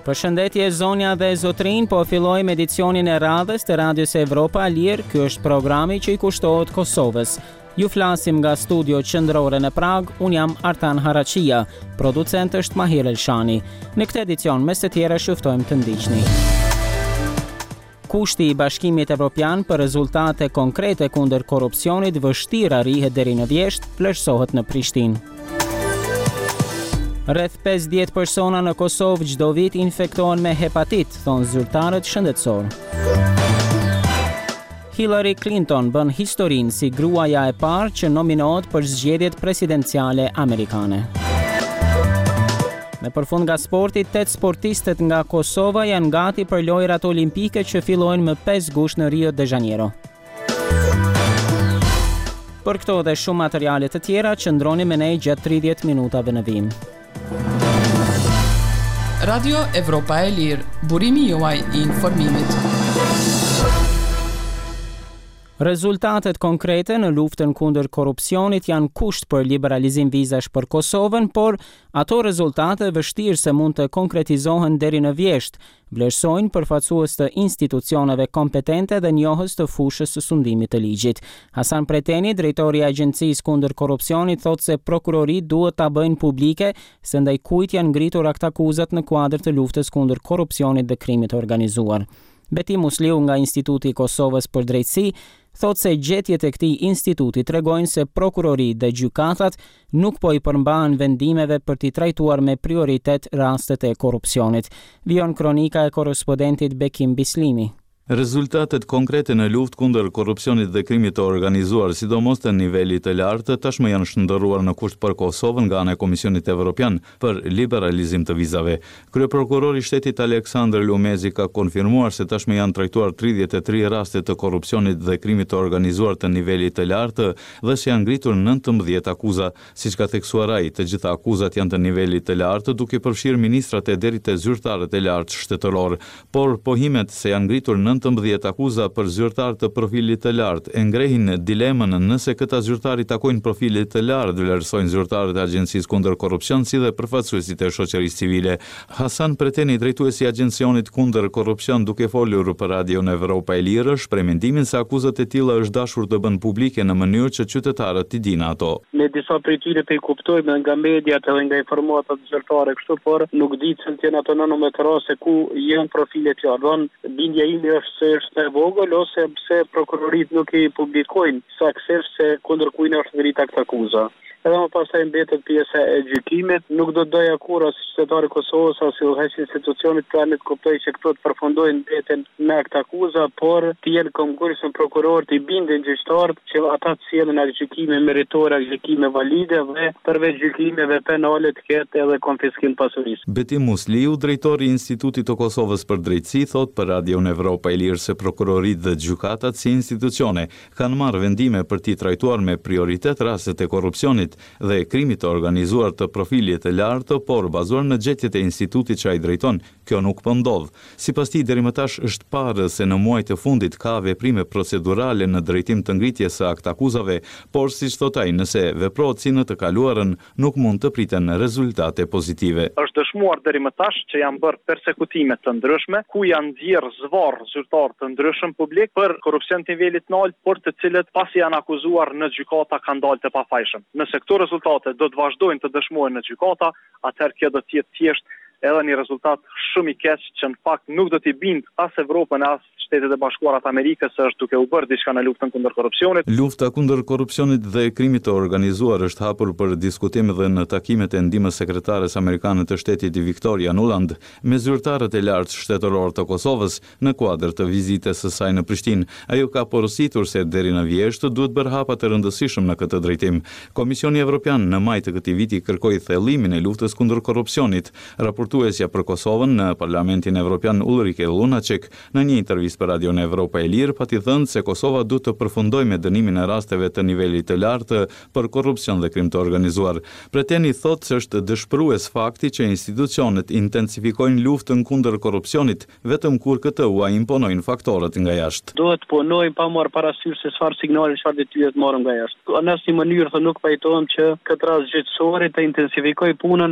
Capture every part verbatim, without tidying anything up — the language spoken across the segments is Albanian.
Përshëndetje zonja dhe zotrin, po fillojmë edicionin e radhës të Radios Evropa Lirë. Ky është programi që i kushtohet Kosovës. Ju flasim nga studio qendrore në Prag, unë jam Artan Harachia, producent është Mahir Elshani. Në këtë edicion, mes të tjera shuftojmë të ndiqni. Kushti i Bashkimit Evropian për rezultate konkrete kundër korrupsionit vështirë arrihet deri në vjesht, vlerësohet në Prishtinë. Rreth pesëdhjetë persona në Kosovë çdo vit infektohen me hepatit, thonë zyrtarët shëndetësor. Hillary Clinton bën historinë si gruaja e parë që nominohet për zgjedhjet presidenciale amerikane. Me përfund nga sporti, tetë sportistët nga Kosova janë gati për lojrat olimpike që fillojnë më pesë gusht në Rio de Janeiro. Për këto dhe shumë materiale të tjera, qëndroni me ne gjatë tridhjetë minutave në vim. Radio Evropa e Lirë, burimi juaj i informimit. Rezultatet konkrete në luftën kundër korrupsionit janë kusht për liberalizim vizash për Kosovën, por ato rezultate vështirë se mund të konkretizohen deri në vjesht, vlerësojnë përfaqësues të institucioneve kompetente dhe njohës të fushës së sundimit të ligjit. Hasan Preteni, drejtori i Agjencisë kundër korrupsionit, thotë se prokurorit duhet ta bëjnë publike se ndaj kujt janë ngritur aktakuzat në kuadër të luftës kundër korrupsionit dhe krimit të organizuar. Beti Musliu nga Instituti i Kosovës për Drejtësi thotë se gjetjet e këtij instituti tregojnë se prokurori dhe gjykatat nuk po i përmbahen vendimeve për t'i trajtuar me prioritet rastet e korrupsionit. Vion kronika e korrespondentit Bekim Bislimi. Rezultatet konkrete në luftë kundër korrupsionit dhe krimit të organizuar, sidomos të nivelit të lartë, tashmë janë shndërruar në kusht për Kosovën nga ana e Komisionit Evropian për liberalizim të vizave. Kryeprokurori i shtetit Aleksandr Lumezi ka konfirmuar se tashmë janë trajtuar tridhjetë e tri raste të korrupsionit dhe krimit të organizuar të nivelit të lartë dhe se janë ngritur nëntëmbëdhjetë akuza. Siç ka theksuar ai, të gjitha akuzat janë të nivelit të lartë, duke përfshirë ministrat e deri te zyrtarët e lartë shtetëror, por pohimet se janë ngritur nëntëmbëdhjetë akuza për zyrtar të profilit të lartë e ngrehin dilemën nëse këta zyrtar i takojnë profilit të lartë, vlerësojnë zyrtarët e Agjencisë kundër korrupsion si dhe përfaqësuesit e shoqërisë civile. Hasan Preteni, drejtuesi i Agjencionit kundër korrupsion, duke folur për Radion Evropa e Lirë, shpreh mendimin se akuzat e tilla është dashur të bën publike në mënyrë që qytetarët të dinë ato. Ne disa prej tyre të i kuptojmë nga mediat edhe nga informatat zyrtare kështu, por nuk di se janë ato nënometra se ku janë profilet e tyre. Bindja ime është se është e vogël ose pse prokurorit nuk i publikojnë saktësisht se kundër kujt është ngritur akt akuza. Edhe më pastaj mbetet pjesa e gjykimit, nuk do të doja kur as qytetari i Kosovës as udhëheqës institucionit planet kuptoj që këto të përfundojnë mbeten me akt akuza, por të jenë konkurs në prokuror të bindën gjyqtarët që ata të sjellin atë gjykime meritore, gjykime valide dhe përveç gjykimeve penale të ketë edhe konfiskim pasurisë. Beti Musliu, drejtori i Institutit të Kosovës për Drejtësi, thot për Radion Evropa e Lirë se prokurorit dhe gjykatat si institucione kanë marrë vendime për t'i trajtuar me prioritet rastet e korrupsionit dhe krimit të organizuar të profilit të lartë, por bazuar në gjetjet e institutit që ai drejton, kjo nuk po ndodh. Sipas tij, deri më tash është parë se në muajt e fundit ka veprime procedurale në drejtim të ngritjes së aktakuzave, por siç thot ai, nëse veprohet si në të kaluarën, nuk mund të priten rezultate pozitive. Është dëshmuar deri më tash që janë bërë persekutime të ndryshme, ku janë nxjerrë zvarr zyrtar të ndryshëm publik për korrupsion të nivelit të lartë, por të cilët pasi janë akuzuar në gjykata kanë dalë të pafajshëm. Nëse këto rezultate do të vazhdojnë të dëshmohen në gjykata, atëherë kjo do të jetë thjesht edhe një rezultat shumë i keq që në fakt nuk do t'i bind as Evropën as Shtetet e Bashkuara të Amerikës se është duke u bërë diçka në luftën kundër korrupsionit. Lufta kundër korrupsionit dhe krimit të organizuar është hapur për diskutim dhe në takimet e ndihmës sekretares amerikane të shtetit Victoria Nuland me zyrtarët e lartë shtetëror të Kosovës në kuadër të vizitës së saj në Prishtinë. Ajo ka porositur se deri në vjesht duhet bërë hapa të rëndësishëm në këtë drejtim. Komisioni Evropian në maj të këtij viti kërkoi thellimin e luftës kundër korrupsionit. Raportuesja për Kosovën në Parlamentin Evropian Ulrike Lunacek në një intervistë për Radion Evropa e Lirë pati thënë se Kosova duhet të përfundojë me dënimin e rasteve të nivelit të lartë për korrupsion dhe krim të organizuar. Preteni thotë se është dëshpërues fakti që institucionet intensifikojnë luftën kundër korrupsionit vetëm kur këtë u imponojnë faktorët nga jashtë. Duhet punojmë pa marrë parasysh se çfarë signale, çfarë detyre të marrim nga jashtë. Në asnjë mënyrë nuk pajtohem që këtë rast gjyqësori të intensifikojë punën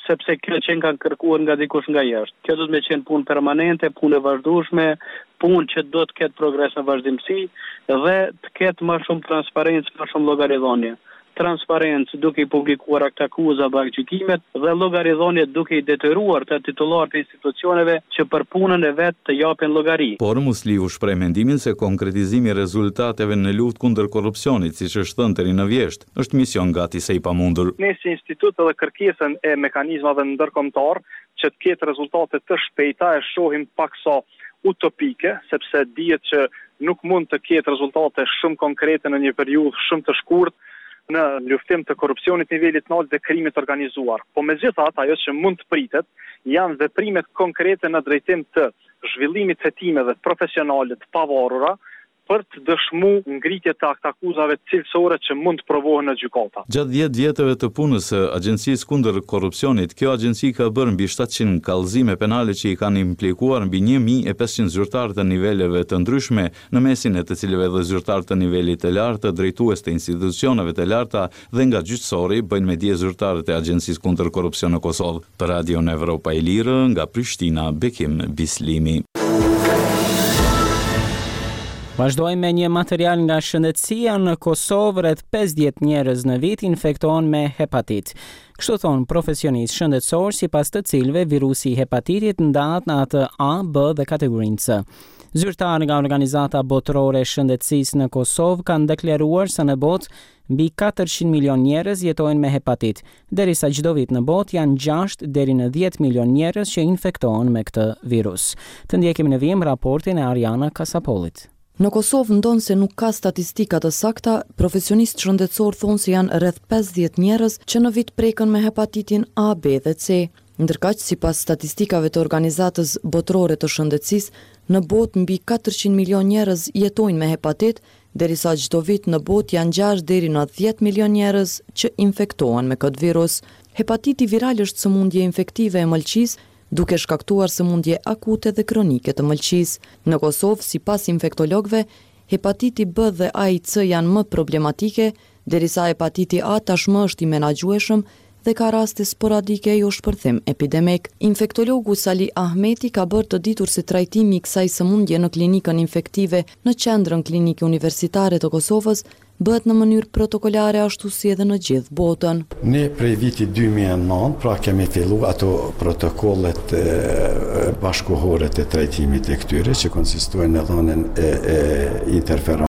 sepse kjo që kanë kërkuar nga dikush nga jashtë. Kjo do të me qenë punë permanente, punë e vazhdueshme, punë që do të ketë progres në vazhdimsi dhe të ketë më shumë transparencë, më shumë llogaridhënie. Transparencë duke i publikuar akta akuza dhe gjykimet dhe llogaridhënie duke i detyruar të titullarët e institucioneve që për punën e vet të japin llogari. Por Musliu shpreh mendimin se konkretizimi i rezultateve në luftë kundër korrupsionit, siç është thënë deri në vjesht, është mision gati se i pamundur. Ne si institut edhe kërkesën e mekanizmave ndërkombëtar që të ketë rezultate të shpejta e shohim paksa utopike, sepse dihet që nuk mund të ketë rezultate shumë konkrete në një periudhë shumë të shkurtë në luftim të korrupsionit nivelit nalt dhe krimit organizuar. Po megjithatë, ajo që mund të pritet janë veprimet konkrete në drejtim të zhvillimit të hetimeve profesionale të pavarura për të dëshmu ngritje të aktakuzave cilësore që mund të provohen në gjykata. Gjatë dhjetë vjetëve të punës së Agjencisë kundër korrupsionit, kjo agjenci ka bërë mbi shtatëqind kallëzime penale që i kanë implikuar mbi një mijë e pesëqind zyrtarë të niveleve të ndryshme, në mesin e të cilëve dhe zyrtarë të nivelit të lartë, drejtues të institucioneve të larta dhe nga gjyqësori bëjnë me dje zyrtarët e Agjencisë kundër korrupsion në Kosovë. Për Radion Evropa e Lirë, nga Prishtina, Bekim Bislimi. Vazhdojmë me një material nga shëndetësia në Kosovë, rreth pesëdhjetë njerëz në vit infektohen me hepatit. Kështu thon profesionistë shëndetësor, sipas të cilëve virusi i hepatitit ndahet në atë A, B dhe kategorinë C. Zyrtarë nga Organizata Botërore e Shëndetësisë në Kosovë kanë deklaruar se në botë mbi katërqind milion njerëz jetojnë me hepatit, derisa çdo vit në botë janë gjashtë deri në dhjetë milion njerëz që infektohen me këtë virus. Të ndjekim në vijim raportin e Ariana Kasapolit. Në Kosovë ndonë se nuk ka statistika të sakta, profesionistë shëndetësor thonë se janë rreth pesëdhjetë njerëz që në vit prekën me hepatitin A, B dhe C. Ndërkaq, sipas statistikave të Organizatës Botërore të Shëndetësisë, në botë mbi katërqind milion njerëz jetojnë me hepatit, derisa çdo vit në botë janë gjashtë deri në dhjetë milion njerëz që infektohen me këtë virus. Hepatiti viral është sëmundje infektive e mëlçisë, duke shkaktuar sëmundje akute dhe kronike të mëlçisë. Në Kosovë, sipas infektologëve, hepatiti B dhe A I C janë më problematike, derisa hepatiti A tashmë është i menaxhueshëm dhe ka raste sporadike jo shpërthim epidemik. Infektologu Sali Ahmeti ka bërë të ditur se trajtimi i kësaj sëmundje në klinikën infektive në Qendrën Klinike Universitare të Kosovës bëhet në mënyrë protokolare ashtu si edhe në gjithë botën. Ne prej vitit dy mijë e nëntë, pra kemi fillu ato protokollet e, bashkohore të trajtimit e këtyre që konsistojnë në dhënien e, e interferon